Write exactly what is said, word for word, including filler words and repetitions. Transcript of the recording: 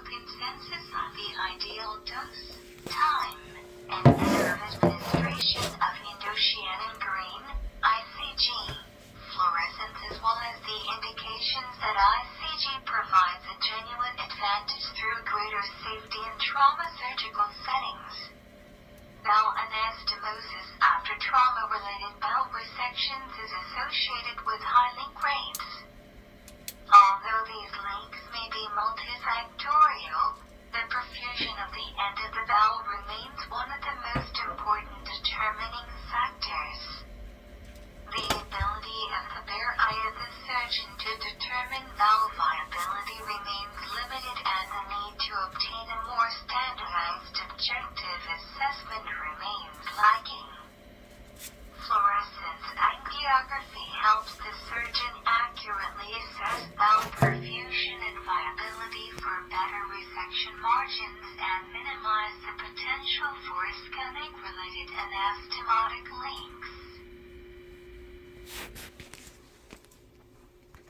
consensus on the ideal dose, time, and manner of administration of indocyanine green, I C G, fluorescence as well as the indications that I C G provides a genuine advantage through greater safety in trauma surgical settings. Bowel anastomosis after trauma-related bowel resections is associated with high link rates. Although these links may be multifactorial, the perfusion of the end of the bowel remains one of the most important determining factors. The ability of the bare eye of the surgeon to determine bowel viability remains limited, and the need to obtain a more standardized objective assessment remains lacking. Fluorescence angiography helps the surgeon accurately assess bowel perfusion and viability for better resection margins and minimize the potential for ischemic-related anastomotic leak.